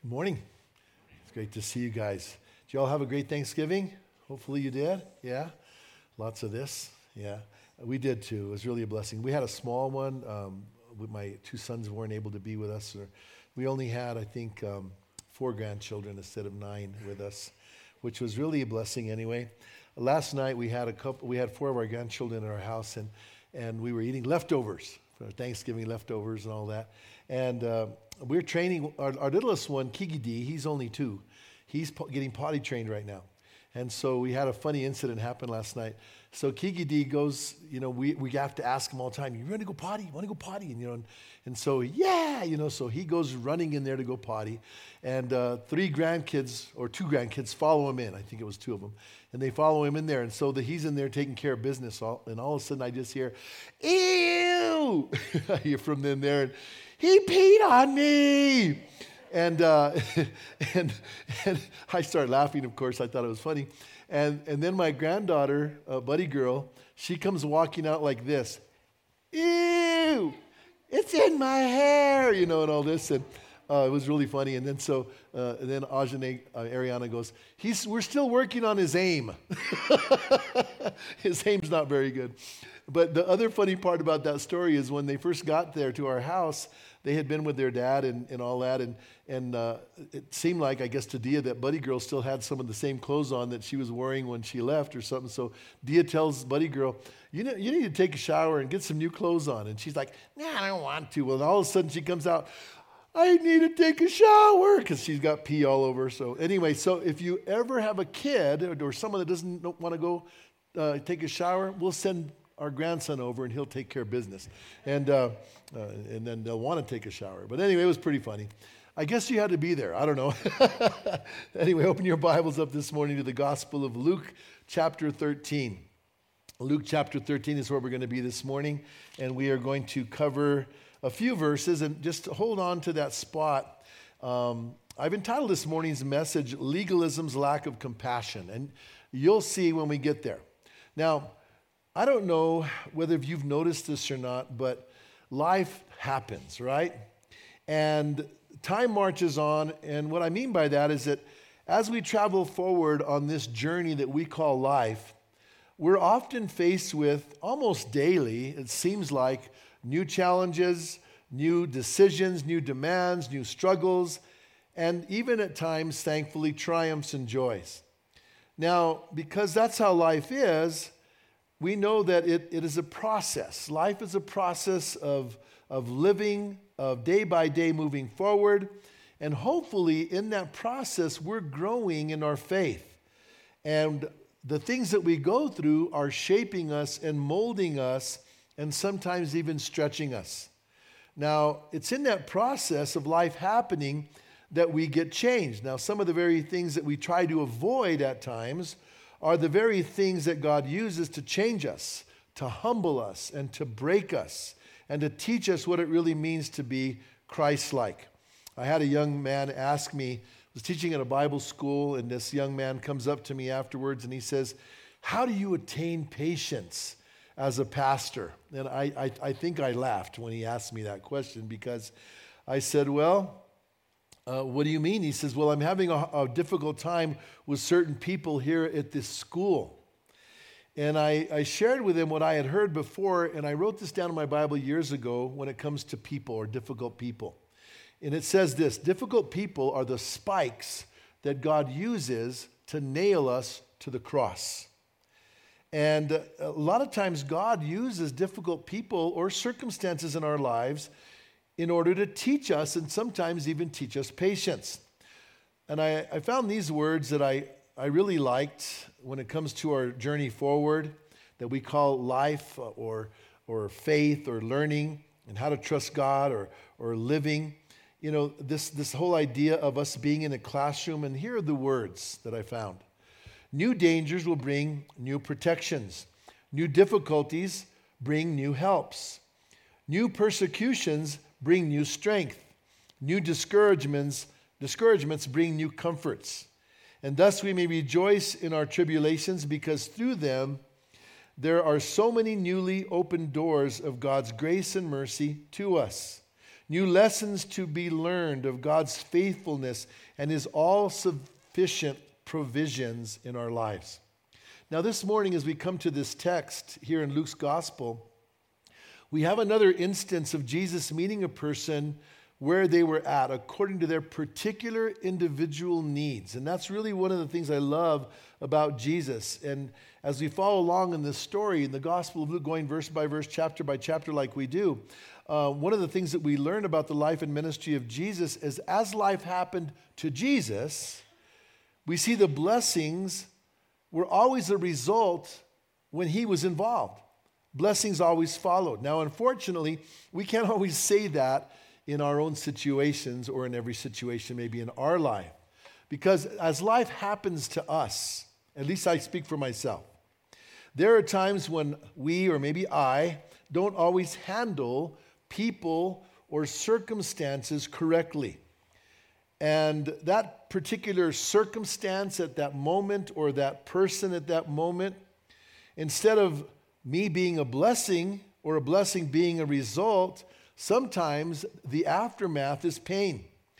Good morning. It's great to see you guys. Did you all have a great Thanksgiving? Hopefully you did. Yeah? Lots of this. Yeah. We did too. It was really a blessing. We had a small one. My two sons weren't able to be with us. We only had, I think, 4 grandchildren instead of 9 with us, which was really a blessing anyway. Last night we had 4 of our grandchildren in our house, and we were eating leftovers, for Thanksgiving leftovers and all that. And we're training our littlest one, Kiki D. He's only 2. He's getting potty trained right now. And so we had a funny incident happen last night. So Kiki D goes, we have to ask him all the time, you ready to go potty? You want to go potty? And so, yeah, so he goes running in there to go potty. And 3 grandkids, or 2 grandkids, follow him in. I think it was 2 of them. And they follow him in there. And so he's in there taking care of business. And all of a sudden I just hear, ew! I hear from them there. And, he peed on me! And I started laughing, of course. I thought it was funny. And then my granddaughter, Buddy Girl, she comes walking out like this. Ew! It's in my hair! And all this. And it was really funny. And then then Ajane, Ariana goes, we're still working on his aim. His aim's not very good. But the other funny part about that story is when they first got there to our house, they had been with their dad and all that, and it seemed like, I guess, to Dia that Buddy Girl still had some of the same clothes on that she was wearing when she left or something. So Dia tells Buddy Girl, you need to take a shower and get some new clothes on. And she's like, nah, I don't want to. Well, all of a sudden she comes out, I need to take a shower, because she's got pee all over. So anyway, so if you ever have a kid or someone that doesn't want to go take a shower, we'll send our grandson over and he'll take care of business. And then they'll want to take a shower. But anyway, it was pretty funny. I guess you had to be there. I don't know. Anyway, open your Bibles up this morning to the Gospel of Luke chapter 13. Luke chapter 13 is where we're going to be this morning. And we are going to cover a few verses. And just hold on to that spot. I've entitled this morning's message, Legalism's Lack of Compassion. And you'll see when we get there. Now, I don't know whether you've noticed this or not, but life happens, right? And time marches on, and what I mean by that is that as we travel forward on this journey that we call life, we're often faced with, almost daily, it seems like, new challenges, new decisions, new demands, new struggles, and even at times, thankfully, triumphs and joys. Now, because that's how life is, we know that it is a process. Life is a process of living, of day by day moving forward. And hopefully in that process, we're growing in our faith. And the things that we go through are shaping us and molding us and sometimes even stretching us. Now, it's in that process of life happening that we get changed. Now, some of the very things that we try to avoid at times are the very things that God uses to change us, to humble us, and to break us, and to teach us what it really means to be Christ-like. I had a young man ask me, I was teaching at a Bible school, and this young man comes up to me afterwards, and he says, how do you attain patience as a pastor? And I think I laughed when he asked me that question, because I said, well, what do you mean? He says, well, I'm having a difficult time with certain people here at this school. And I shared with him what I had heard before, and I wrote this down in my Bible years ago when it comes to people or difficult people. And it says this, difficult people are the spikes that God uses to nail us to the cross. And a lot of times God uses difficult people or circumstances in our lives in order to teach us and sometimes even teach us patience. And I found these words that I really liked when it comes to our journey forward that we call life or faith or learning and how to trust God or living. This whole idea of us being in a classroom, and here are the words that I found. New dangers will bring new protections. New difficulties bring new helps. New persecutions bring new strength. New discouragements bring new comforts. And thus we may rejoice in our tribulations, because through them there are so many newly opened doors of God's grace and mercy to us. new lessons to be learned of God's faithfulness and His all-sufficient provisions in our lives. Now this morning, as we come to this text here in Luke's Gospel, we have another instance of Jesus meeting a person where they were at according to their particular individual needs. And that's really one of the things I love about Jesus. And as we follow along in this story, in the Gospel of Luke, going verse by verse, chapter by chapter like we do, one of the things that we learn about the life and ministry of Jesus is as life happened to Jesus, we see the blessings were always a result when He was involved. Blessings always followed. Now, unfortunately, we can't always say that in our own situations or in every situation maybe in our life. Because as life happens to us, at least I speak for myself, there are times when we, or maybe I, don't always handle people or circumstances correctly. And that particular circumstance at that moment or that person at that moment, instead of me being a blessing or a blessing being a result, sometimes the aftermath is pain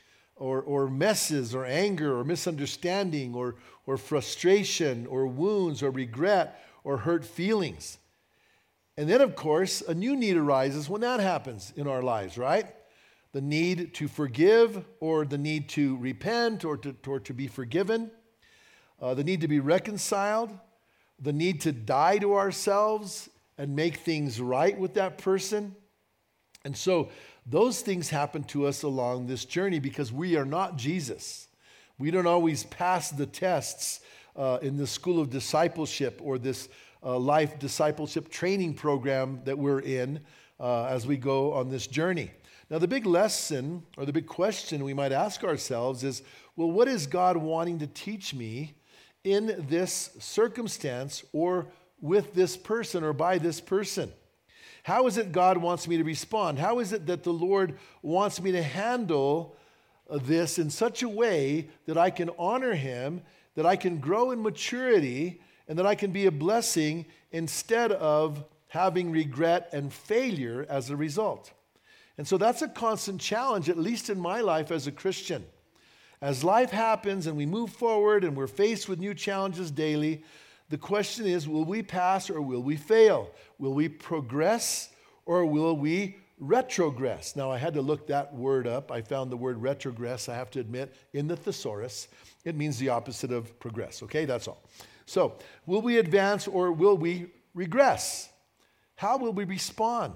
or messes or anger or misunderstanding or frustration or wounds or regret or hurt feelings. And then, of course, a new need arises when that happens in our lives, right? The need to forgive or the need to repent or to be forgiven, the need to be reconciled, the need to die to ourselves and make things right with that person. And so those things happen to us along this journey because we are not Jesus. We don't always pass the tests in the school of discipleship or this life discipleship training program that we're in as we go on this journey. Now, the big lesson or the big question we might ask ourselves is, well, what is God wanting to teach me in this circumstance or with this person or by this person? How is it God wants me to respond? How is it that the Lord wants me to handle this in such a way that I can honor Him, that I can grow in maturity, and that I can be a blessing instead of having regret and failure as a result? And so that's a constant challenge, at least in my life as a Christian. As life happens and we move forward and we're faced with new challenges daily, the question is, will we pass or will we fail? Will we progress or will we retrogress? Now, I had to look that word up. I found the word retrogress, I have to admit, in the thesaurus. It means the opposite of progress, okay? That's all. So, will we advance or will we regress? How will we respond?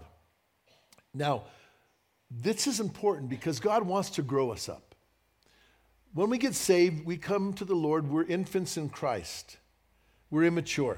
Now, this is important because God wants to grow us up. When we get saved, we come to the Lord, we're infants in Christ. We're immature.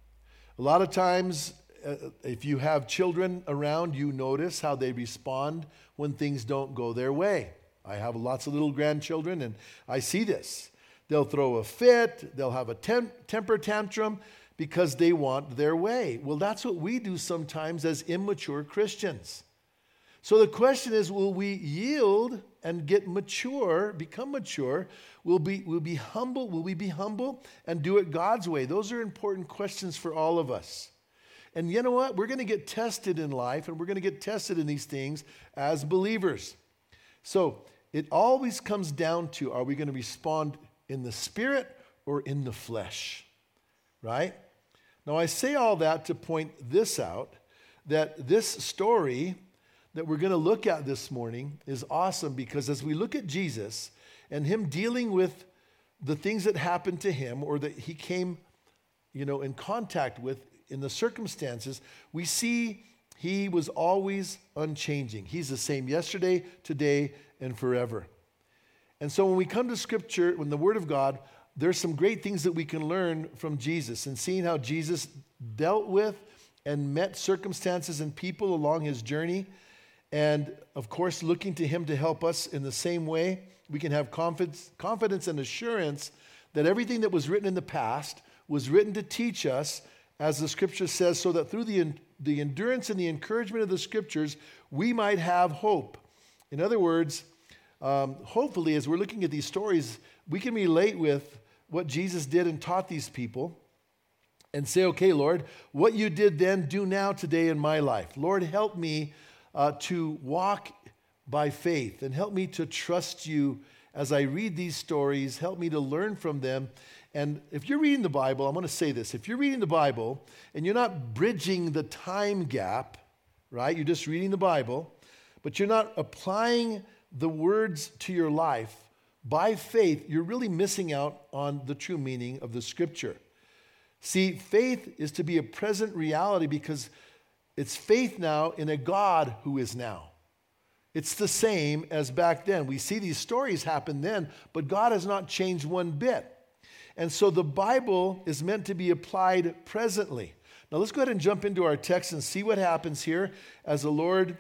A lot of times, if you have children around, you notice how they respond when things don't go their way. I have lots of little grandchildren, and I see this. They'll throw a fit, they'll have a temper tantrum because they want their way. Well, that's what we do sometimes as immature Christians. So the question is, will we yield and get mature, become mature? Will we be humble? Will we be humble and do it God's way? Those are important questions for all of us. And you know what? We're going to get tested in life, and we're going to get tested in these things as believers. So it always comes down to, are we going to respond in the spirit or in the flesh? Right? Now, I say all that to point this out, that this story that we're going to look at this morning is awesome because as we look at Jesus and Him dealing with the things that happened to Him or that He came, in contact with in the circumstances, we see He was always unchanging. He's the same yesterday, today, and forever. And so when we come to Scripture, when the Word of God, there's some great things that we can learn from Jesus and seeing how Jesus dealt with and met circumstances and people along His journey. And, of course, looking to Him to help us in the same way, we can have confidence and assurance that everything that was written in the past was written to teach us, as the Scripture says, so that through the endurance and the encouragement of the Scriptures, we might have hope. In other words, hopefully, as we're looking at these stories, we can relate with what Jesus did and taught these people and say, okay, Lord, what you did then, do now today in my life. Lord, help me to walk by faith. And help me to trust you as I read these stories. Help me to learn from them. And if you're reading the Bible, I'm going to say this. If you're reading the Bible and you're not bridging the time gap, right? You're just reading the Bible, but you're not applying the words to your life by faith, you're really missing out on the true meaning of the Scripture. See, faith is to be a present reality because it's faith now in a God who is now. It's the same as back then. We see these stories happen then, but God has not changed one bit. And so the Bible is meant to be applied presently. Now let's go ahead and jump into our text and see what happens here as the Lord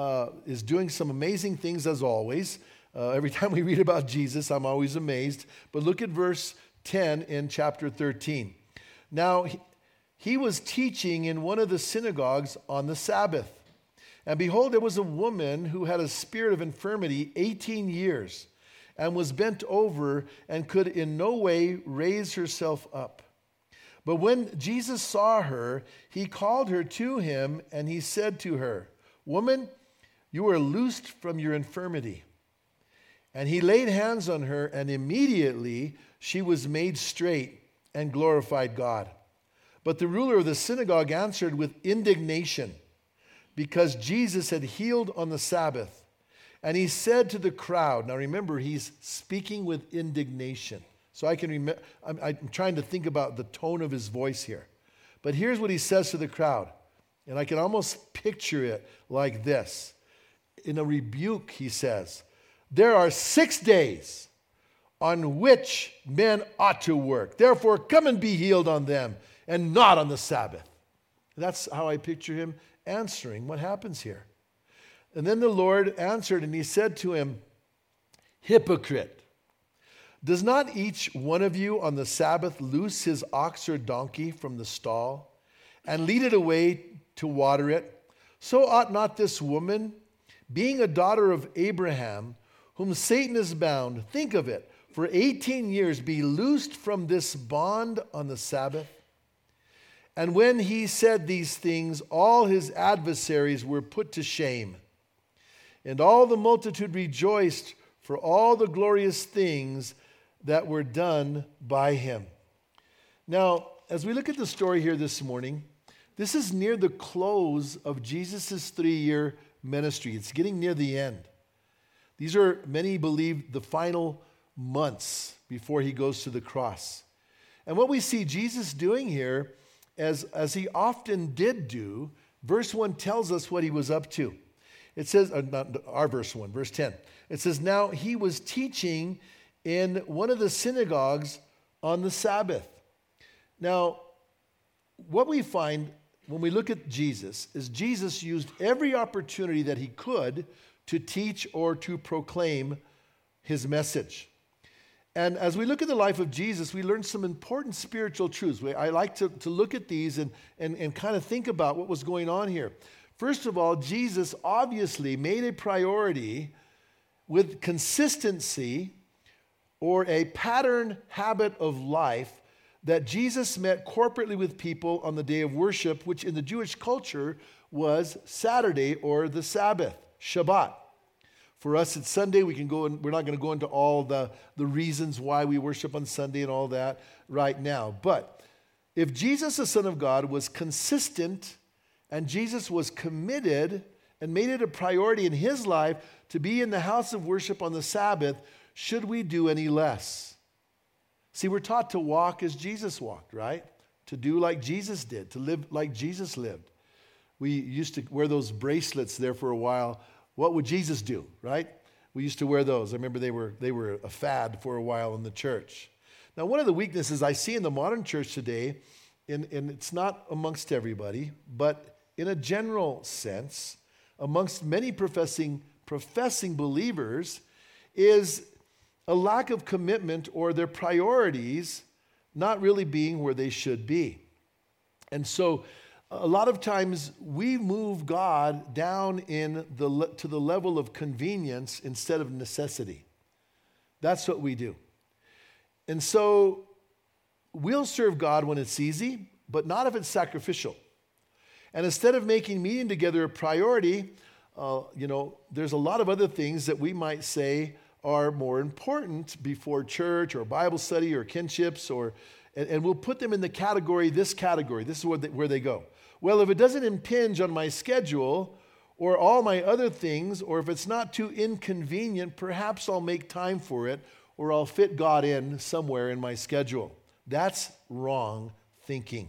is doing some amazing things as always. Every time we read about Jesus, I'm always amazed. But look at verse 10 in chapter 13. Now, he was teaching in one of the synagogues on the Sabbath. And behold, there was a woman who had a spirit of infirmity 18 years and was bent over and could in no way raise herself up. But when Jesus saw her, he called her to him and he said to her, "Woman, you are loosed from your infirmity." And he laid hands on her, and immediately she was made straight and glorified God. But the ruler of the synagogue answered with indignation, because Jesus had healed on the Sabbath. And he said to the crowd, now remember, he's speaking with indignation. So I can remember, I'm trying to think about the tone of his voice here. But here's what he says to the crowd. And I can almost picture it like this. In a rebuke, he says, "There are 6 days on which men ought to work. Therefore, come and be healed on them and not on the Sabbath." That's how I picture him answering what happens here. And then the Lord answered and he said to him, "Hypocrite, does not each one of you on the Sabbath loose his ox or donkey from the stall and lead it away to water it? So ought not this woman, being a daughter of Abraham, whom Satan has bound, think of it, for 18 years be loosed from this bond on the Sabbath?" And when he said these things, all his adversaries were put to shame. And all the multitude rejoiced for all the glorious things that were done by him. Now, as we look at the story here this morning, this is near the close of Jesus' 3-year ministry. It's getting near the end. These are, many believe, the final months before he goes to the cross. And what we see Jesus doing here, as he often did do, verse 1 tells us what he was up to. It says, not our verse 1, verse 10. It says, now he was teaching in one of the synagogues on the Sabbath. Now, what we find when we look at Jesus is Jesus used every opportunity that he could to teach or to proclaim his message. And as we look at the life of Jesus, we learn some important spiritual truths. I like to look at these and kind of think about what was going on here. First of all, Jesus obviously made a priority with consistency or a pattern habit of life that Jesus met corporately with people on the day of worship, which in the Jewish culture was Saturday or the Sabbath, Shabbat. For us, it's Sunday. We can go, and we're not going to go into all the reasons why we worship on Sunday and all that right now. But if Jesus, the Son of God, was consistent and Jesus was committed and made it a priority in his life to be in the house of worship on the Sabbath, should we do any less? See, we're taught to walk as Jesus walked, right? To do like Jesus did, to live like Jesus lived. We used to wear those bracelets there for a while. What would Jesus do, right? We used to wear those. I remember they were a fad for a while in the church. Now, one of the weaknesses I see in the modern church today, and it's not amongst everybody, but in a general sense, amongst many professing believers, is a lack of commitment or their priorities not really being where they should be. And so a lot of times we move God down to the level of convenience instead of necessity. That's what we do. And so we'll serve God when it's easy, but not if it's sacrificial. And instead of making meeting together a priority, there's a lot of other things that we might say are more important before church or Bible study or kinships, and we'll put them in the category. This is where they go. Well, if it doesn't impinge on my schedule or all my other things, or if it's not too inconvenient, perhaps I'll make time for it, or I'll fit God in somewhere in my schedule. That's wrong thinking.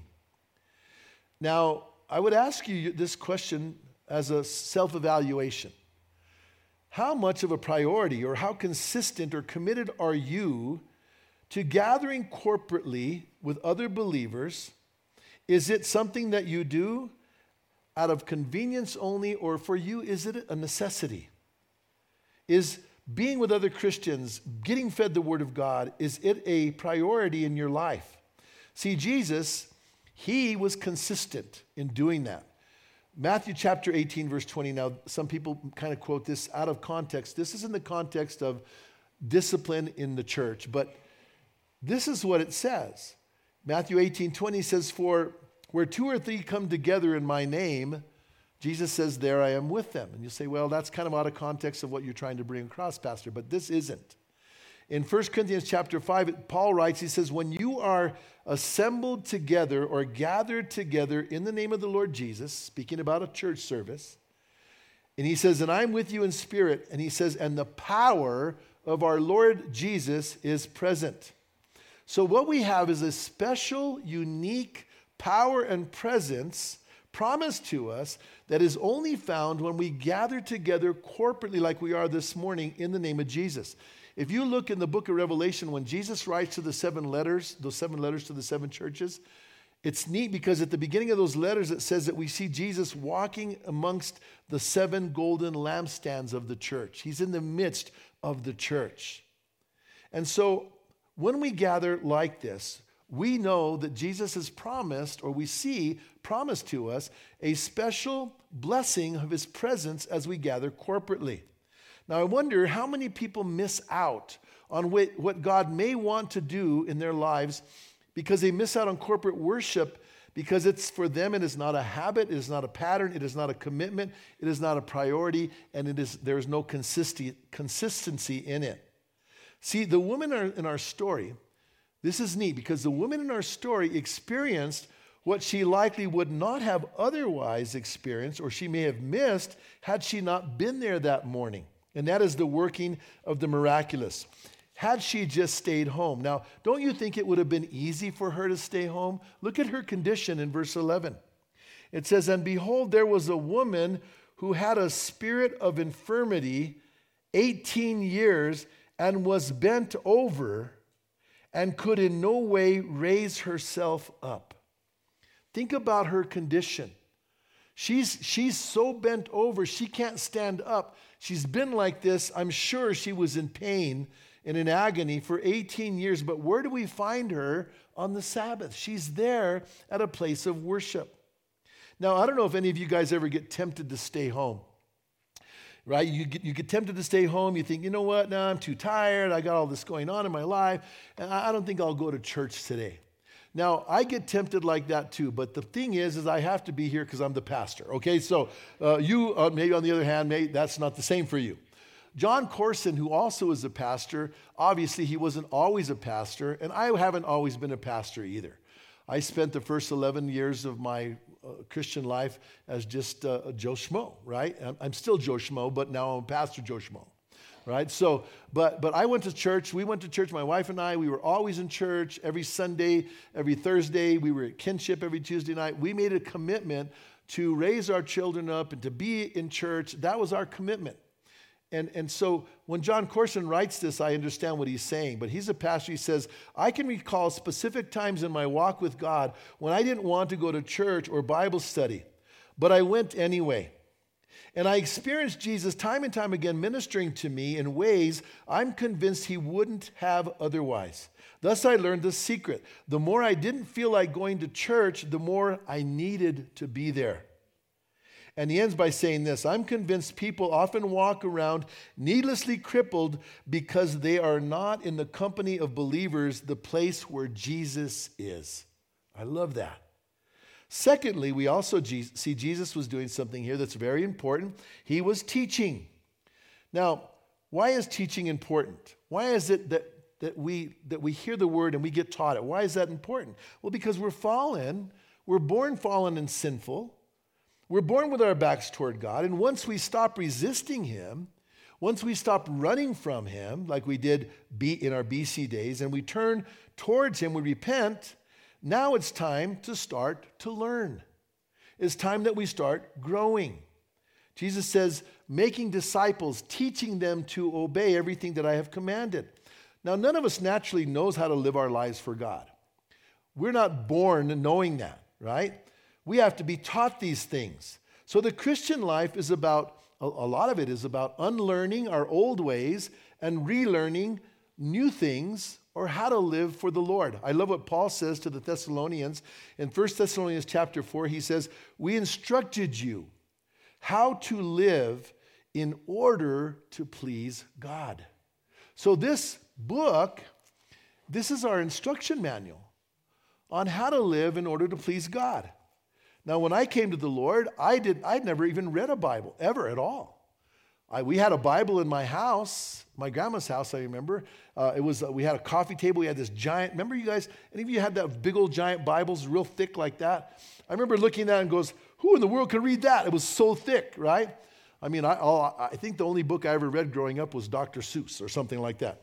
Now, I would ask you this question as a self-evaluation. How much of a priority or how consistent or committed are you to gathering corporately with other believers? Is it something that you do out of convenience only, or for you, is it a necessity? Is being with other Christians, getting fed the Word of God, is it a priority in your life? See, Jesus, he was consistent in doing that. Matthew chapter 18, verse 20. Now, some people kind of quote this out of context. This is in the context of discipline in the church, but this is what it says. Matthew 18, 20 says, "For where two or three come together in my name," Jesus says, "there I am with them." And you say, well, that's kind of out of context of what you're trying to bring across, Pastor, but this isn't. In 1 Corinthians chapter 5, Paul writes, he says, "When you are assembled together or gathered together in the name of the Lord Jesus," speaking about a church service, and he says, "and I'm with you in spirit," and he says, "and the power of our Lord Jesus is present." So what we have is a special, unique power and presence promised to us that is only found when we gather together corporately like we are this morning in the name of Jesus. If you look in the book of Revelation, when Jesus writes to those 7 letters to the 7 churches, it's neat because at the beginning of those letters, it says that we see Jesus walking amongst the 7 golden lampstands of the church. He's in the midst of the church. And so when we gather like this, we know that Jesus has promised, or we see promised to us, a special blessing of his presence as we gather corporately. Now, I wonder how many people miss out on what God may want to do in their lives because they miss out on corporate worship because it's for them, it is not a habit, it is not a pattern, it is not a commitment, it is not a priority, and there is no consistency in it. See, the woman in our story, this is neat because the woman in our story experienced what she likely would not have otherwise experienced, or she may have missed had she not been there that morning. And that is the working of the miraculous. Had she just stayed home. Now, don't you think it would have been easy for her to stay home? Look at her condition in verse 11. It says, "And behold, there was a woman who had a spirit of infirmity 18 years and was bent over and could in no way raise herself up." Think about her condition. She's so bent over, she can't stand up. She's been like this. I'm sure she was in pain and in agony for 18 years. But where do we find her on the Sabbath? She's there at a place of worship. Now, I don't know if any of you guys ever get tempted to stay home. Right? You get tempted to stay home. You think, you know what? No, I'm too tired. I got all this going on in my life. And I don't think I'll go to church today. Now, I get tempted like that too, but the thing is I have to be here because I'm the pastor, okay? So you, maybe on the other hand, maybe that's not the same for you. John Corson, who also is a pastor, obviously he wasn't always a pastor, and I haven't always been a pastor either. I spent the first 11 years of my Christian life as just Joe Schmo, right? I'm still Joe Schmo, but now I'm Pastor Joe Schmo. Right? So, but I went to church. We went to church, my wife and I. We were always in church every Sunday, every Thursday. We were at kinship every Tuesday night. We made a commitment to raise our children up and to be in church. That was our commitment. And so when John Corson writes this, I understand what he's saying. But he's a pastor. He says, "I can recall specific times in my walk with God when I didn't want to go to church or Bible study, but I went anyway. And I experienced Jesus time and time again ministering to me in ways I'm convinced he wouldn't have otherwise. Thus I learned the secret. The more I didn't feel like going to church, the more I needed to be there." And he ends by saying this, "I'm convinced people often walk around needlessly crippled because they are not in the company of believers, the place where Jesus is." I love that. Secondly, we also see Jesus was doing something here that's very important. He was teaching. Now, why is teaching important? Why is it that we hear the word and we get taught it? Why is that important? Well, because we're fallen. We're born fallen and sinful. We're born with our backs toward God. And once we stop resisting him, once we stop running from him, like we did in our BC days, and we turn towards him, we repent, now it's time to start to learn. It's time that we start growing. Jesus says, making disciples, teaching them to obey everything that I have commanded. Now, none of us naturally knows how to live our lives for God. We're not born knowing that, right? We have to be taught these things. So the Christian life is about, a lot of it is about unlearning our old ways and relearning new things or how to live for the Lord. I love what Paul says to the Thessalonians. In 1 Thessalonians chapter 4, he says, we instructed you how to live in order to please God. So this book, this is our instruction manual on how to live in order to please God. Now, when I came to the Lord, I'd never even read a Bible, ever at all. We had a Bible in my house, my grandma's house, I remember. We had a coffee table. We had this giant, remember you guys, any of you had that big old giant Bibles, real thick like that? I remember looking at that and goes, who in the world can read that? It was so thick, right? I mean, I think the only book I ever read growing up was Dr. Seuss or something like that,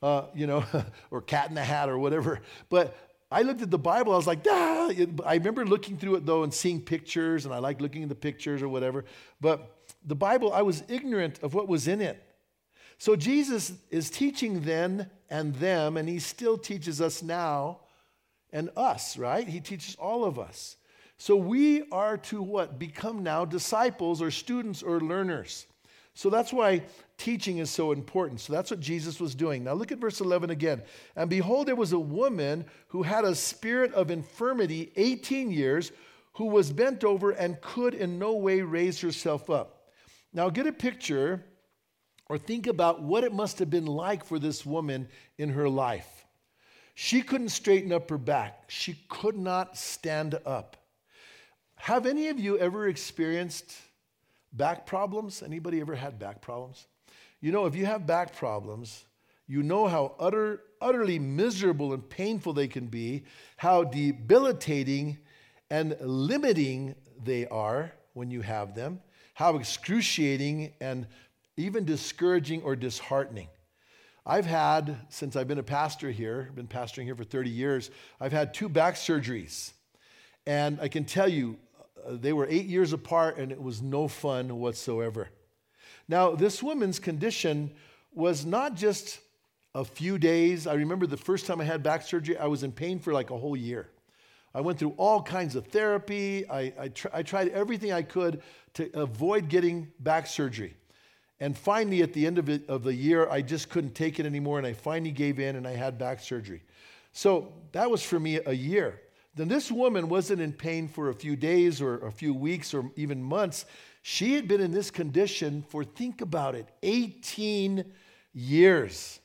or Cat in the Hat or whatever. But I looked at the Bible, I was like, ah! I remember looking through it though and seeing pictures, and I like looking at the pictures or whatever. But the Bible, I was ignorant of what was in it. So Jesus is teaching then and them, and he still teaches us now and us, right? He teaches all of us. So we are to what? Become now disciples or students or learners. So that's why teaching is so important. So that's what Jesus was doing. Now look at verse 11 again. And behold, there was a woman who had a spirit of infirmity 18 years, who was bent over and could in no way raise herself up. Now get a picture or think about what it must have been like for this woman in her life. She couldn't straighten up her back. She could not stand up. Have any of you ever experienced back problems? Anybody ever had back problems? You know, if you have back problems, you know how utterly miserable and painful they can be, how debilitating and limiting they are when you have them, how excruciating and even discouraging or disheartening. I've had, since I've been a pastor here, been pastoring here for 30 years, I've had 2 back surgeries. And I can tell you, they were 8 years apart, and it was no fun whatsoever. Now, this woman's condition was not just a few days. I remember the first time I had back surgery, I was in pain for like a whole year. I went through all kinds of therapy. I tried everything I could to avoid getting back surgery. And finally, at the end of the year, I just couldn't take it anymore, and I finally gave in, and I had back surgery. So that was for me a year. Then this woman wasn't in pain for a few days or a few weeks or even months. She had been in this condition for, think about it, 18 years.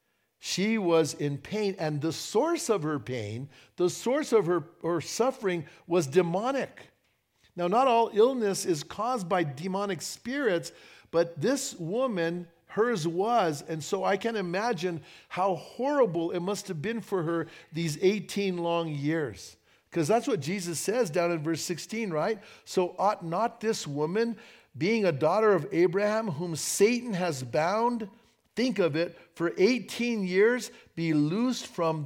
She was in pain, and the source of her pain, the source of her suffering was demonic. Now, not all illness is caused by demonic spirits, but this woman, hers was, and so I can imagine how horrible it must have been for her these 18 long years. Because that's what Jesus says down in verse 16, right? So ought not this woman, being a daughter of Abraham, whom Satan has bound, think of it, for 18 years, be loosed from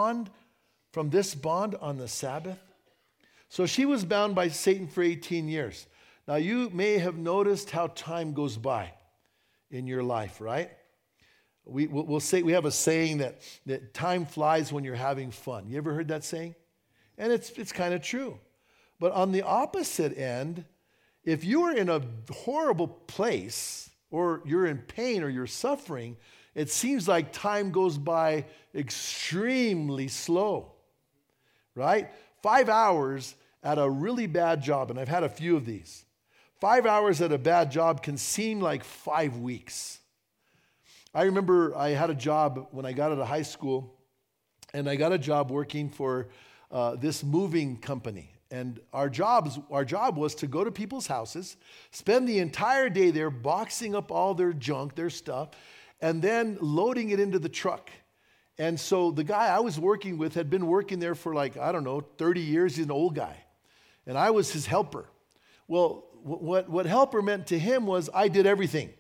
this bond on the Sabbath? So she was bound by Satan for 18 years. Now you may have noticed how time goes by in your life, right? We'll say, we have a saying that time flies when you're having fun. You ever heard that saying? And it's kind of true. But on the opposite end, if you are in a horrible place, or you're in pain, or you're suffering, it seems like time goes by extremely slow, right? 5 hours at a really bad job, and I've had a few of these. 5 hours at a bad job can seem like 5 weeks. I remember I had a job when I got out of high school, and I got a job working for this moving company. And our job was to go to people's houses, spend the entire day there boxing up all their junk, their stuff, and then loading it into the truck. And so the guy I was working with had been working there for 30 years. He's an old guy. And I was his helper. Well, what helper meant to him was I did everything.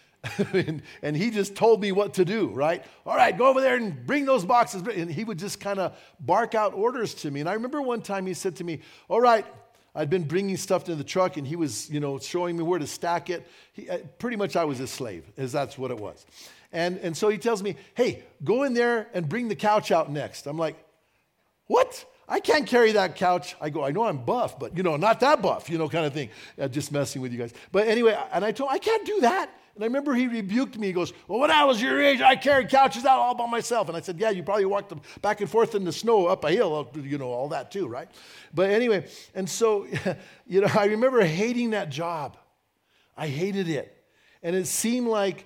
and he just told me what to do, right? All right, go over there and bring those boxes. And he would just kind of bark out orders to me. And I remember one time he said to me, all right, I'd been bringing stuff to the truck, and he was, showing me where to stack it. Pretty much I was his slave, as that's what it was. And so he tells me, hey, go in there and bring the couch out next. I'm like, what? I can't carry that couch. I go, I know I'm buff, but, not that buff, kind of thing. Just messing with you guys. But anyway, and I told him, I can't do that. And I remember he rebuked me. He goes, well, when I was your age, I carried couches out all by myself. And I said, yeah, you probably walked them back and forth in the snow up a hill, all that too, right? But anyway, and so, I remember hating that job. I hated it. And it seemed like,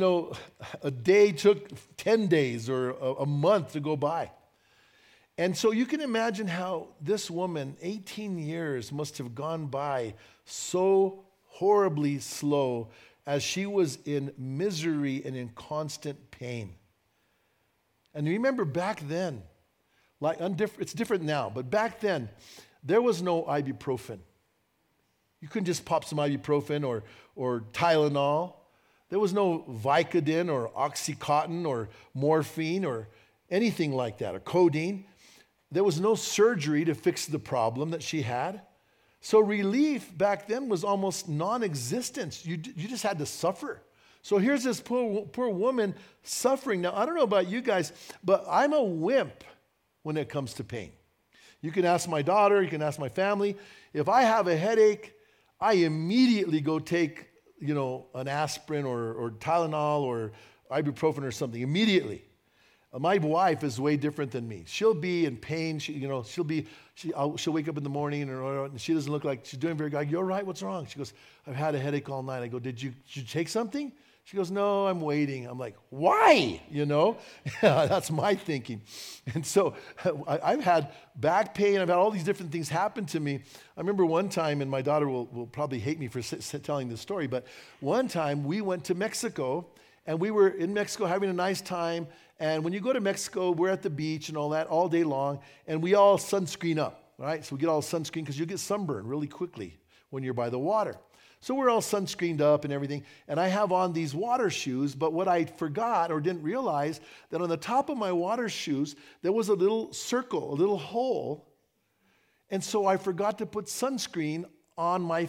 a day took 10 days or a month to go by. And so you can imagine how this woman, 18 years, must have gone by so horribly slow as she was in misery and in constant pain. And remember back then, it's different now, but back then, there was no ibuprofen. You couldn't just pop some ibuprofen or Tylenol. There was no Vicodin or Oxycontin or morphine or anything like that, or codeine. There was no surgery to fix the problem that she had. So relief back then was almost non-existent. You just had to suffer. So here's this poor woman suffering. Now, I don't know about you guys, but I'm a wimp when it comes to pain. You can ask my daughter, you can ask my family. If I have a headache, I immediately go take, an aspirin or Tylenol or ibuprofen or something, immediately. My wife is way different than me. She'll be in pain. She'll wake up in the morning and she doesn't look like she's doing very good. You all right? What's wrong? She goes, I've had a headache all night. I go, did you take something? She goes, no, I'm waiting. I'm like, why? That's my thinking. And so I've had back pain. I've had all these different things happen to me. I remember one time, and my daughter will probably hate me for telling this story, but one time we went to Mexico, and we were in Mexico having a nice time. And when you go to Mexico, we're at the beach and all that all day long, and we all sunscreen up, right? So we get all sunscreen because you get sunburn really quickly when you're by the water. So we're all sunscreened up and everything, and I have on these water shoes, but what I forgot or didn't realize, that on the top of my water shoes, there was a little circle, a little hole, and so I forgot to put sunscreen on my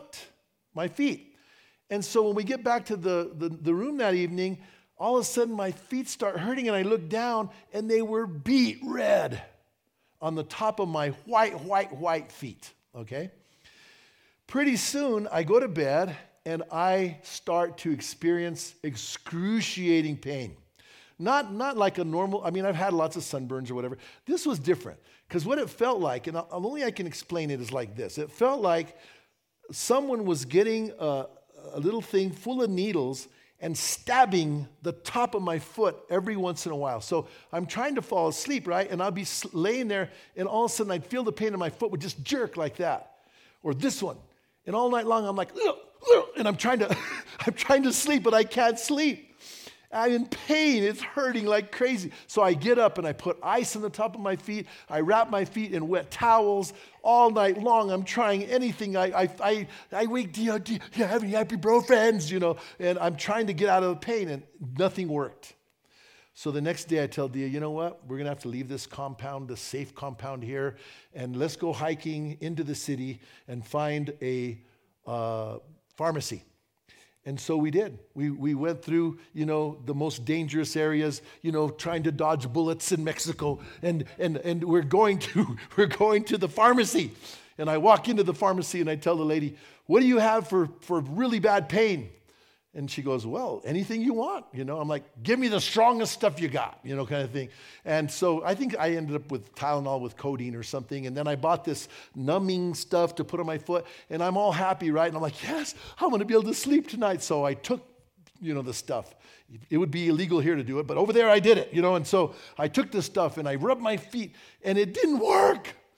feet. And so when we get back to the room that evening, all of a sudden my feet start hurting, and I look down, and they were beet red on the top of my white feet, okay? Pretty soon, I go to bed, and I start to experience excruciating pain. Not like a normal, I've had lots of sunburns or whatever. This was different, because what it felt like, and only I can explain it, is like this. It felt like someone was getting a little thing full of needles and stabbing the top of my foot every once in a while. So I'm trying to fall asleep, right? And I'll be laying there, and all of a sudden I'd feel the pain in my foot would just jerk like that. Or this one. And all night long I'm like, ugh, ugh, and I'm trying to sleep, but I can't sleep. I'm in pain. It's hurting like crazy. So I get up and I put ice on the top of my feet. I wrap my feet in wet towels all night long. I'm trying anything. I wake, do you have any ibuprofens, and I'm trying to get out of the pain, and nothing worked. So the next day I tell Dia, you know what? We're going to have to leave this compound, the safe compound here, and let's go hiking into the city and find a pharmacy. And so we did. We went through, the most dangerous areas, trying to dodge bullets in Mexico, and we're going to the pharmacy. And I walk into the pharmacy and I tell the lady, what do you have for really bad pain? And she goes, well, anything you want, I'm like, give me the strongest stuff you got, kind of thing. And so I think I ended up with Tylenol with codeine or something. And then I bought this numbing stuff to put on my foot. And I'm all happy, right? And I'm like, yes, I'm going to be able to sleep tonight. So I took, the stuff. It would be illegal here to do it, but over there I did it, And so I took this stuff and I rubbed my feet, and it didn't work.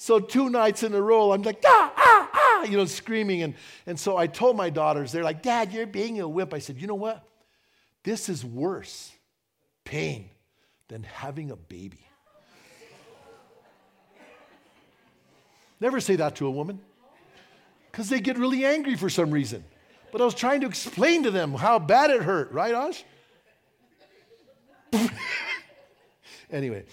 So 2 nights in a row, I'm like, screaming. And so I told my daughters, they're like, Dad, you're being a whip. I said, you know what? This is worse pain than having a baby. Never say that to a woman, because they get really angry for some reason. But I was trying to explain to them how bad it hurt, right, Ash? Anyway,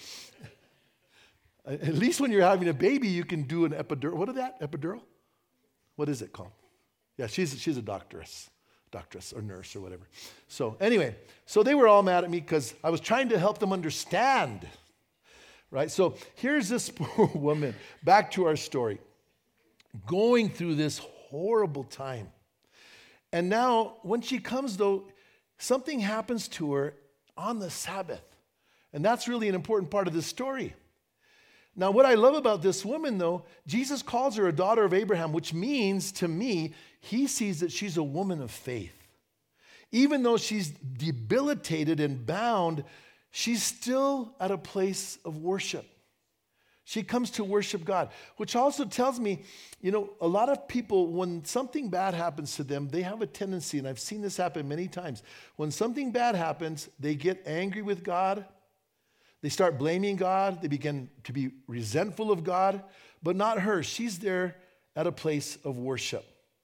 at least when you're having a baby, you can do an epidural. What is that? Epidural? What is it called? Yeah, she's a doctoress or nurse or whatever. So anyway, so they were all mad at me because I was trying to help them understand. Right? So here's this poor woman, back to our story, going through this horrible time. And now, when she comes, though, something happens to her on the Sabbath. And that's really an important part of this story. Now, what I love about this woman, though, Jesus calls her a daughter of Abraham, which means, to me, he sees that she's a woman of faith. Even though she's debilitated and bound, she's still at a place of worship. She comes to worship God, which also tells me, a lot of people, when something bad happens to them, they have a tendency, and I've seen this happen many times. When something bad happens, they get angry with God. They start blaming God. They begin to be resentful of God, but not her. She's there at a place of worship.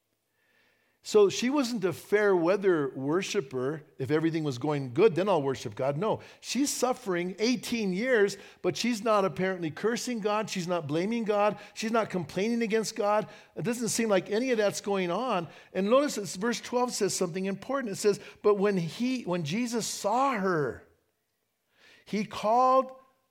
So she wasn't a fair weather worshiper. If everything was going good, then I'll worship God. No, she's suffering 18 years, but she's not apparently cursing God. She's not blaming God. She's not complaining against God. It doesn't seem like any of that's going on. And notice this, verse 12 says something important. It says, but when Jesus saw her, he called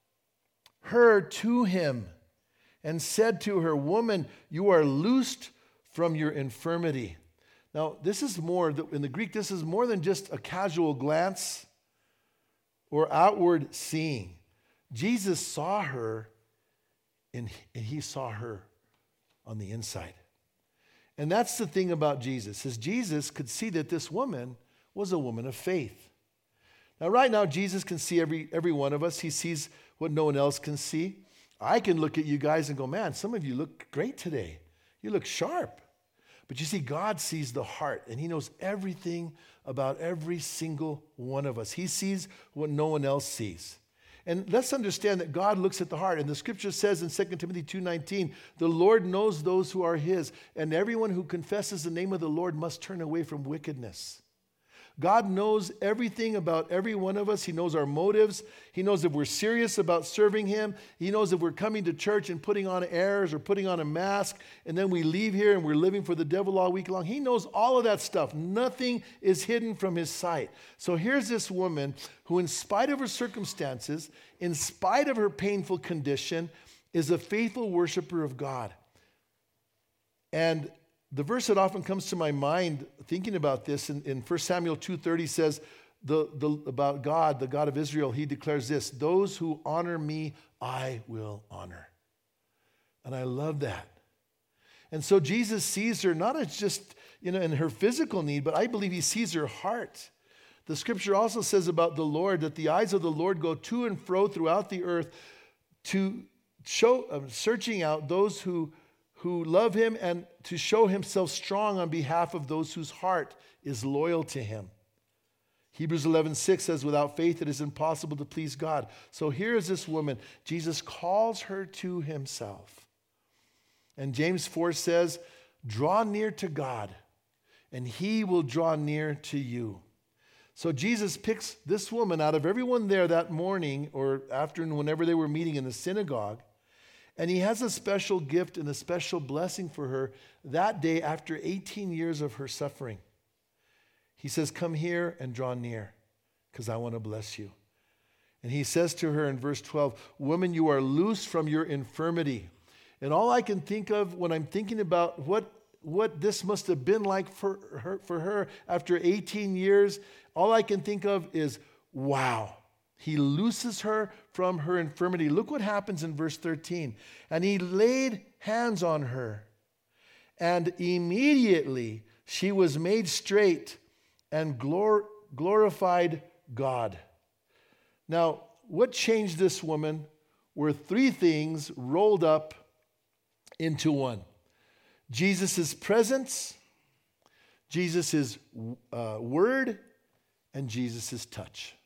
her to him and said to her, woman, you are loosed from your infirmity. Now, this is more, in the Greek, this is more than just a casual glance or outward seeing. Jesus saw her, and he saw her on the inside. And that's the thing about Jesus, is Jesus could see that this woman was a woman of faith. Now, right now, Jesus can see every one of us. He sees what no one else can see. I can look at you guys and go, man, some of you look great today. You look sharp. But you see, God sees the heart, and he knows everything about every single one of us. He sees what no one else sees. And let's understand that God looks at the heart. And the scripture says in 2 Timothy 2:19, the Lord knows those who are his, and everyone who confesses the name of the Lord must turn away from wickedness. God knows everything about every one of us. He knows our motives. He knows if we're serious about serving him. He knows if we're coming to church and putting on airs or putting on a mask, and then we leave here and we're living for the devil all week long. He knows all of that stuff. Nothing is hidden from his sight. So here's this woman who, in spite of her circumstances, in spite of her painful condition, is a faithful worshiper of God. And the verse that often comes to my mind thinking about this in 1 Samuel 2:30 says about God, the God of Israel, he declares this, those who honor me, I will honor. And I love that. And so Jesus sees her not as just, in her physical need, but I believe he sees her heart. The scripture also says about the Lord that the eyes of the Lord go to and fro throughout the earth to show, searching out those who love him and to show himself strong on behalf of those whose heart is loyal to him. Hebrews 11:6 says, without faith it is impossible to please God. So here is this woman. Jesus calls her to himself. And James 4 says, draw near to God, and he will draw near to you. So Jesus picks this woman out of everyone there that morning or afternoon, whenever they were meeting in the synagogue, and he has a special gift and a special blessing for her that day after 18 years of her suffering. He says, come here and draw near, because I want to bless you. And he says to her in verse 12, woman, you are loosed from your infirmity. And all I can think of when I'm thinking about what this must have been like for her after 18 years, all I can think of is, wow. He looses her from her infirmity. Look what happens in verse 13. And he laid hands on her, and immediately she was made straight and glorified God. Now, what changed this woman were three things rolled up into one. Jesus' presence, Jesus' word, and Jesus' touch.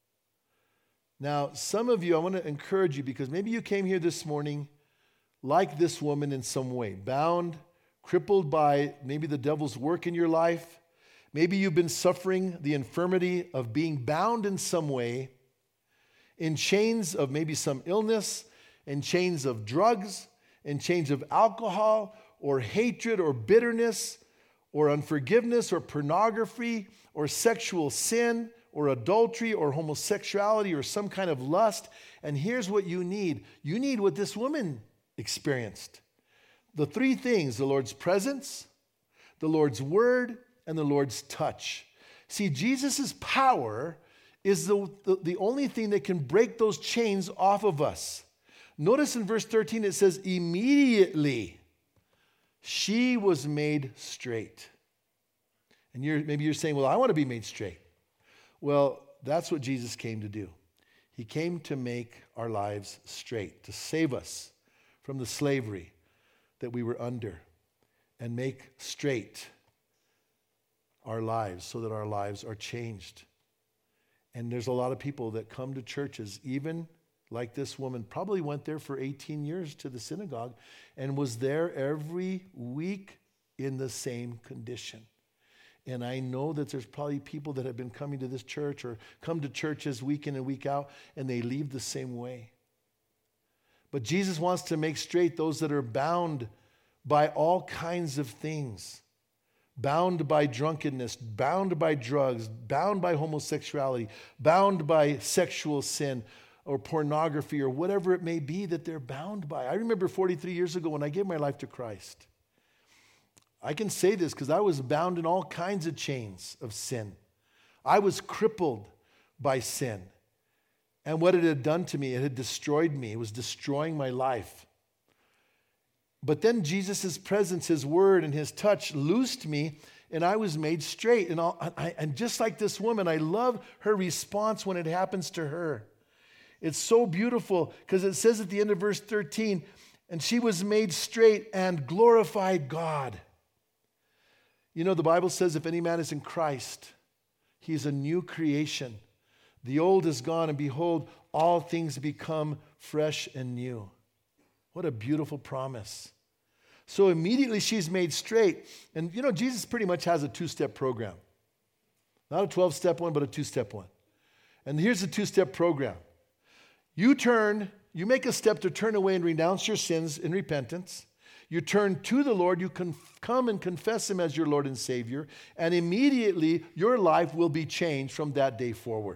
Now, some of you, I want to encourage you because maybe you came here this morning like this woman in some way, bound, crippled by maybe the devil's work in your life. Maybe you've been suffering the infirmity of being bound in some way, in chains of maybe some illness, in chains of drugs, in chains of alcohol, or hatred, or bitterness, or unforgiveness, or pornography, or sexual sin, or adultery, or homosexuality, or some kind of lust. And here's what you need. You need what this woman experienced. The three things: the Lord's presence, the Lord's word, and the Lord's touch. See, Jesus' power is the only thing that can break those chains off of us. Notice in verse 13 it says, immediately she was made straight. And maybe you're saying, well, I want to be made straight. Well, that's what Jesus came to do. He came to make our lives straight, to save us from the slavery that we were under and make straight our lives so that our lives are changed. And there's a lot of people that come to churches, even like this woman, probably went there for 18 years to the synagogue and was there every week in the same condition. And I know that there's probably people that have been coming to this church or come to churches week in and week out, and they leave the same way. But Jesus wants to make straight those that are bound by all kinds of things. Bound by drunkenness, bound by drugs, bound by homosexuality, bound by sexual sin or pornography or whatever it may be that they're bound by. I remember 43 years ago when I gave my life to Christ. I can say this because I was bound in all kinds of chains of sin. I was crippled by sin. And what it had done to me, it had destroyed me. It was destroying my life. But then Jesus' presence, his word, and his touch loosed me, and I was made straight. And just like this woman, I love her response when it happens to her. It's so beautiful because it says at the end of verse 13, and she was made straight and glorified God. You know, the Bible says if any man is in Christ, he's a new creation. The old is gone, and behold, all things become fresh and new. What a beautiful promise. So immediately she's made straight. And you know, Jesus pretty much has a two-step program. Not a 12-step one, but a two-step one. And here's the two-step program. You make a step to turn away and renounce your sins in repentance. You turn to the Lord, you can come and confess him as your Lord and Savior, and immediately your life will be changed from that day forward.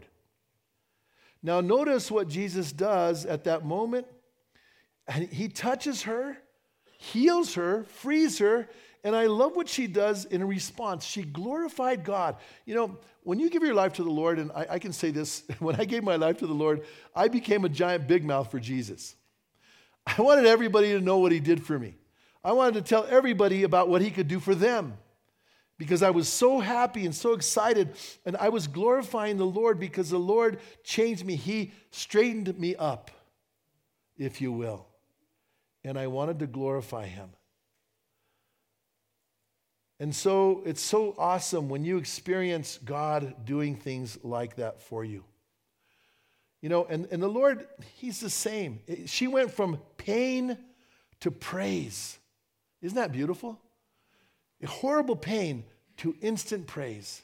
Now notice what Jesus does at that moment. And he touches her, heals her, frees her, and I love what she does in response. She glorified God. You know, when you give your life to the Lord, and I can say this, when I gave my life to the Lord, I became a giant big mouth for Jesus. I wanted everybody to know what he did for me. I wanted to tell everybody about what he could do for them because I was so happy and so excited, and I was glorifying the Lord because the Lord changed me. He straightened me up, if you will, and I wanted to glorify him. And so it's so awesome when you experience God doing things like that for you. You know, and the Lord, he's the same. She went from pain to praise. Isn't that beautiful? Horrible pain to instant praise.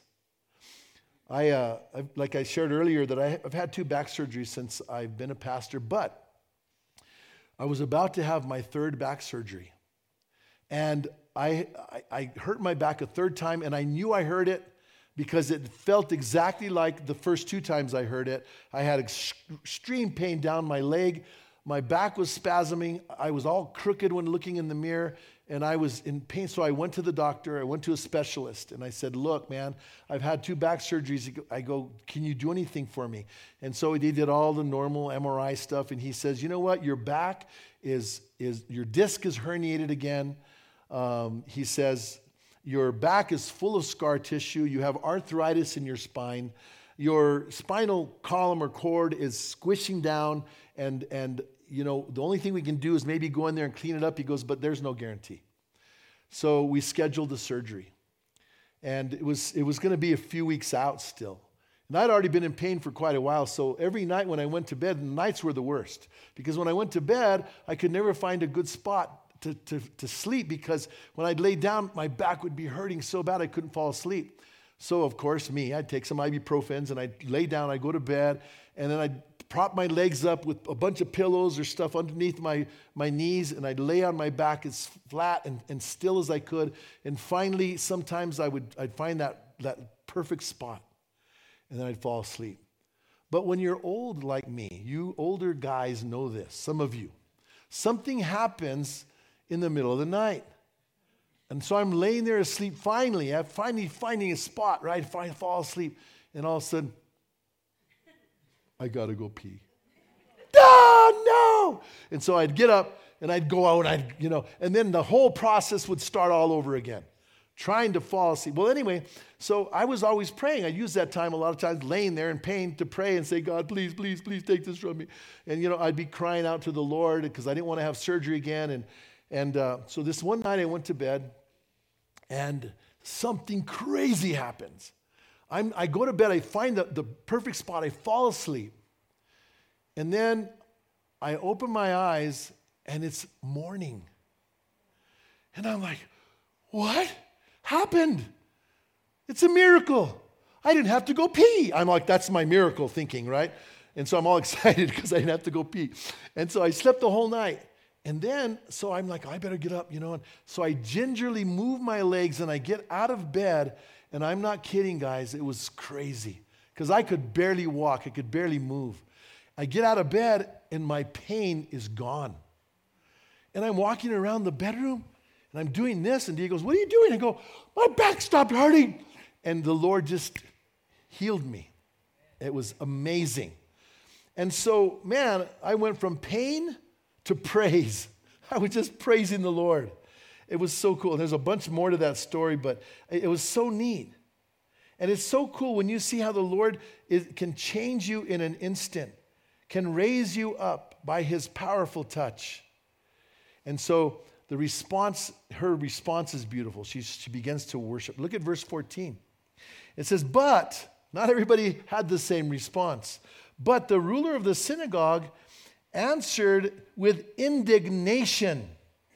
Like I shared earlier, that I've had 2 back surgeries since I've been a pastor, but I was about to have my 3rd back surgery. And I hurt my back a 3rd time, and I knew I hurt it because it felt exactly like the first 2 times I hurt it. I had extreme pain down my leg. My back was spasming. I was all crooked when looking in the mirror, and I was in pain. So I went to the doctor. I went to a specialist, and I said, look, man, I've had 2 back surgeries. I go, can you do anything for me? And so he did all the normal MRI stuff, and he says, you know what? Your back is your disc is herniated again. He says, your back is full of scar tissue. You have arthritis in your spine. Your spinal column or cord is squishing down, and the only thing we can do is maybe go in there and clean it up. He goes, but there's no guarantee. So we scheduled the surgery. And it was going to be a few weeks out still. And I'd already been in pain for quite a while, so every night when I went to bed, the nights were the worst. Because when I went to bed, I could never find a good spot to sleep, because when I'd lay down, my back would be hurting so bad I couldn't fall asleep. So, of course, I'd take some ibuprofens, and I'd lay down, I'd go to bed, and then I'd prop my legs up with a bunch of pillows or stuff underneath my knees, and I'd lay on my back as flat and still as I could. And finally, sometimes I'd find that perfect spot, and then I'd fall asleep. But when you're old like me, you older guys know this, some of you. Something happens in the middle of the night. And so I'm laying there asleep finally. I'm finally finding a spot, right? I fall asleep. And all of a sudden, I got to go pee. No! And so I'd get up and I'd go out and and then the whole process would start all over again, trying to fall asleep. Well, anyway, so I was always praying. I used that time a lot of times laying there in pain to pray and say, God, please, please, please take this from me. And, I'd be crying out to the Lord because I didn't want to have surgery again. And so this one night I went to bed and something crazy happens. I go to bed, I find the perfect spot, I fall asleep. And then I open my eyes and it's morning. And I'm like, what happened? It's a miracle. I didn't have to go pee. I'm like, that's my miracle thinking, right? And so I'm all excited because I didn't have to go pee. And so I slept the whole night. And then, so I'm like, I better get up, And so I gingerly move my legs and I get out of bed. And I'm not kidding, guys. It was crazy because I could barely walk. I could barely move. I get out of bed and my pain is gone. And I'm walking around the bedroom and I'm doing this. And Diego goes, what are you doing? I go, my back stopped hurting. And the Lord just healed me. It was amazing. And so, man, I went from pain to praise. I was just praising the Lord. It was so cool. There's a bunch more to that story, but it was so neat. And it's so cool when you see how the Lord can change you in an instant, can raise you up by his powerful touch. And so her response is beautiful. She begins to worship. Look at verse 14. It says, but, not everybody had the same response, but the ruler of the synagogue answered with indignation.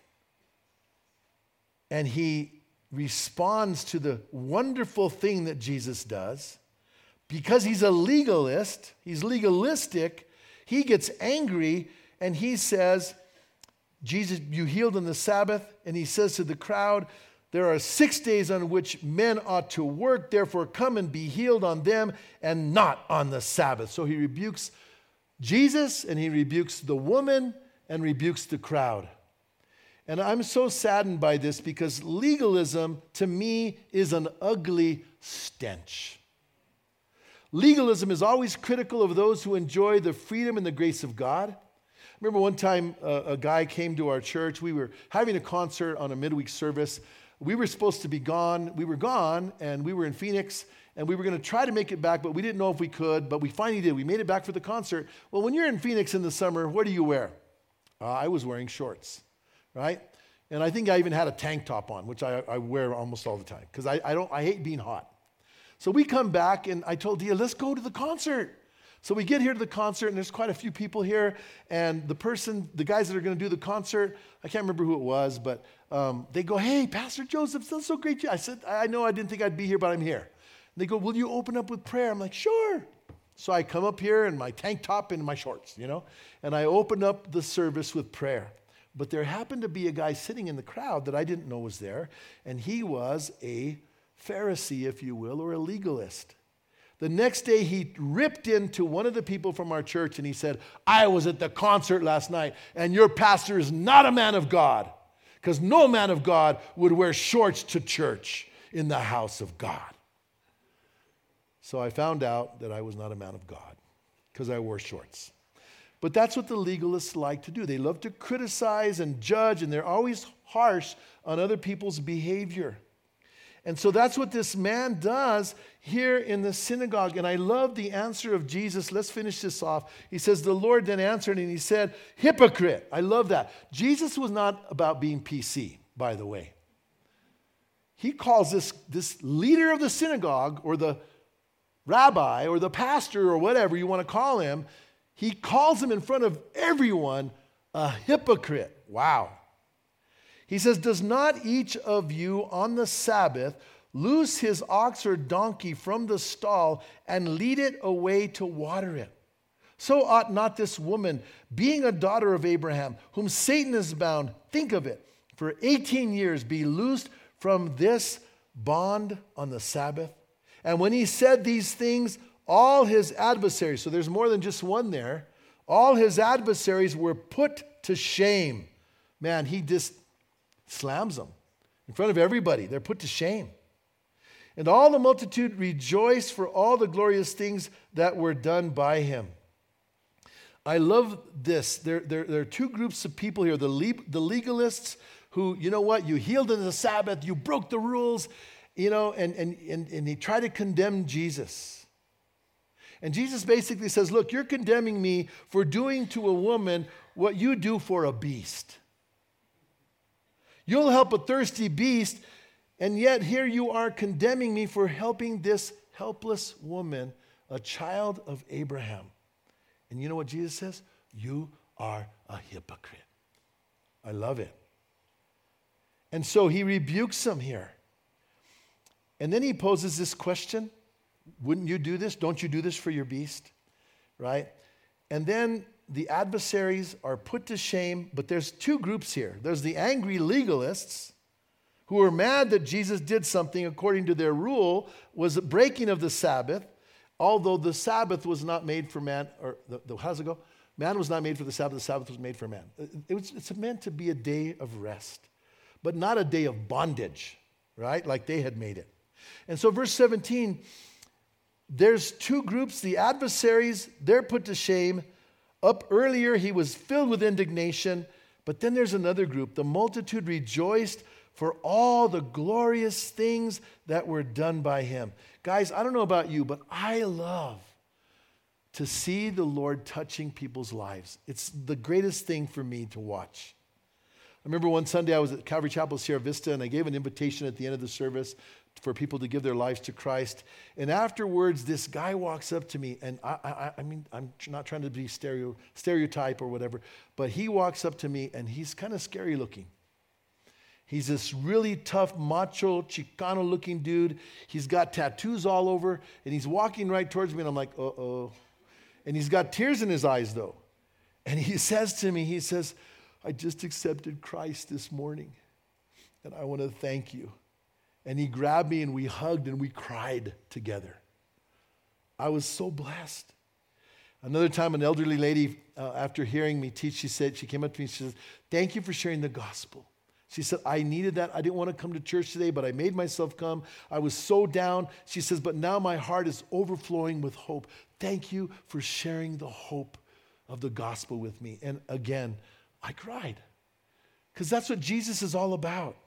And he responds to the wonderful thing that Jesus does. Because he's a legalist, he's legalistic, he gets angry and he says, Jesus, you healed on the Sabbath. And he says to the crowd, there are 6 days on which men ought to work, therefore come and be healed on them and not on the Sabbath. So he rebukes Jesus and he rebukes the woman and rebukes the crowd. And I'm so saddened by this because legalism, to me, is an ugly stench. Legalism is always critical of those who enjoy the freedom and the grace of God. I remember one time a guy came to our church. We were having a concert on a midweek service. We were supposed to be gone. We were gone, and we were in Phoenix, and we were going to try to make it back, but we didn't know if we could, but we finally did. We made it back for the concert. Well, when you're in Phoenix in the summer, what do you wear? I was wearing shorts. Right? And I think I even had a tank top on, which I wear almost all the time because I hate being hot. So we come back and I told Dia, let's go to the concert. So we get here to the concert and there's quite a few people here. And the guys that are going to do the concert, I can't remember who it was, but they go, hey, Pastor Joseph, that's so great. I said, I know I didn't think I'd be here, but I'm here. And they go, will you open up with prayer? I'm like, sure. So I come up here in my tank top and my shorts, and I open up the service with prayer. But there happened to be a guy sitting in the crowd that I didn't know was there, and he was a Pharisee, if you will, or a legalist. The next day, he ripped into one of the people from our church, and he said, I was at the concert last night, and your pastor is not a man of God, because no man of God would wear shorts to church in the house of God. So I found out that I was not a man of God, because I wore shorts. But that's what the legalists like to do. They love to criticize and judge, and they're always harsh on other people's behavior. And so that's what this man does here in the synagogue. And I love the answer of Jesus. Let's finish this off. He says, the Lord then answered and he said, hypocrite. I love that. Jesus was not about being PC, by the way. He calls this leader of the synagogue, or the rabbi, or the pastor, or whatever you want to call him, he calls him in front of everyone a hypocrite. Wow. He says, does not each of you on the Sabbath loose his ox or donkey from the stall and lead it away to water it? So ought not this woman, being a daughter of Abraham, whom Satan has bound, think of it, for 18 years be loosed from this bond on the Sabbath? And when he said these things, all his adversaries, so there's more than just one there, all his adversaries were put to shame. Man, he just slams them in front of everybody. They're put to shame. And all the multitude rejoiced for all the glorious things that were done by him. I love this. There are two groups of people here. The legalists who, you know what, you healed in the Sabbath, you broke the rules, you know, and he tried to condemn Jesus. And Jesus basically says, look, you're condemning me for doing to a woman what you do for a beast. You'll help a thirsty beast, and yet here you are condemning me for helping this helpless woman, a child of Abraham. And you know what Jesus says? You are a hypocrite. I love it. And so he rebukes them here. And then he poses this question, wouldn't you do this? Don't you do this for your beast? Right? And then the adversaries are put to shame, but there's two groups here. There's the angry legalists who are mad that Jesus did something according to their rule, was a breaking of the Sabbath, although the Sabbath was not made for man, or how's it go? Man was not made for the Sabbath was made for man. It's meant to be a day of rest, but not a day of bondage, right? Like they had made it. And so verse 17, there's two groups. The adversaries, they're put to shame. Up earlier, he was filled with indignation. But then there's another group. The multitude rejoiced for all the glorious things that were done by him. Guys, I don't know about you, but I love to see the Lord touching people's lives. It's the greatest thing for me to watch. I remember one Sunday I was at Calvary Chapel, Sierra Vista, and I gave an invitation at the end of the service for people to give their lives to Christ. And afterwards, this guy walks up to me, and I mean, I'm not trying to be stereotype or whatever, but he walks up to me, and he's kind of scary looking. He's this really tough, macho, Chicano-looking dude. He's got tattoos all over, and he's walking right towards me, and I'm like, uh-oh. And he's got tears in his eyes, though. And he says to me, he says, I just accepted Christ this morning, and I want to thank you. And he grabbed me and we hugged and we cried together. I was so blessed. Another time, an elderly lady, after hearing me teach, she came up to me and she said, thank you for sharing the gospel. She said, I needed that. I didn't want to come to church today, but I made myself come. I was so down. She says, but now my heart is overflowing with hope. Thank you for sharing the hope of the gospel with me. And again, I cried because that's what Jesus is all about.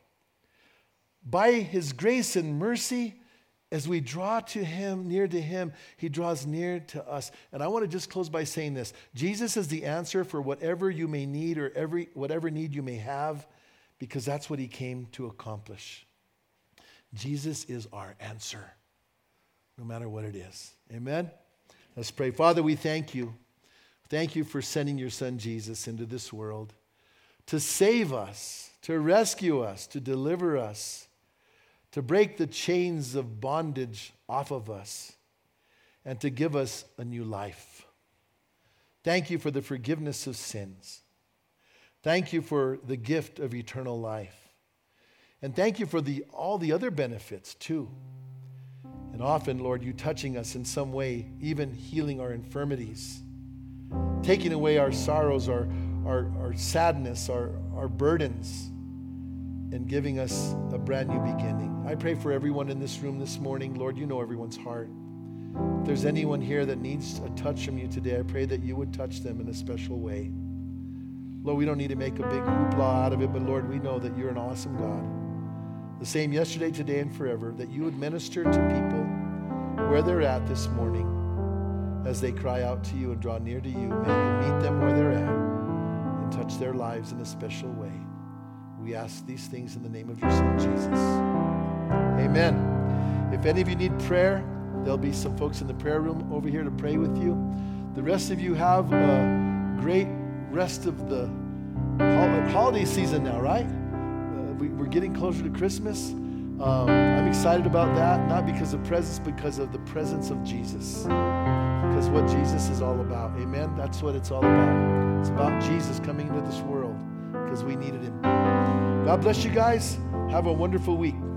By his grace and mercy, as we draw to him, near to him, he draws near to us. And I want to just close by saying this. Jesus is the answer for whatever you may need or whatever need you may have, because that's what he came to accomplish. Jesus is our answer, no matter what it is. Amen? Let's pray. Father, we thank you. Thank you for sending your son Jesus into this world to save us, to rescue us, to deliver us, to break the chains of bondage off of us, and to give us a new life. Thank you for the forgiveness of sins. Thank you for the gift of eternal life. And thank you for all the other benefits too. And often, Lord, you touching us in some way, even healing our infirmities, taking away our sorrows, our sadness, our burdens, and giving us a brand new beginning. I pray for everyone in this room this morning. Lord, you know everyone's heart. If there's anyone here that needs a touch from you today, I pray that you would touch them in a special way. Lord, we don't need to make a big hoopla out of it, but Lord, we know that you're an awesome God. the same yesterday, today, and forever, that you would minister to people where they're at this morning as they cry out to you and draw near to you. May you meet them where they're at and touch their lives in a special way. We ask these things in the name of your Son, Jesus. Amen. If any of you need prayer, there'll be some folks in the prayer room over here to pray with you. The rest of you have a great rest of the holiday season now, right? We're getting closer to Christmas. I'm excited about that, not because of presents, because of the presence of Jesus. Because what Jesus is all about. Amen? That's what it's all about. It's about Jesus coming into this world because we needed him. God bless you guys. Have a wonderful week.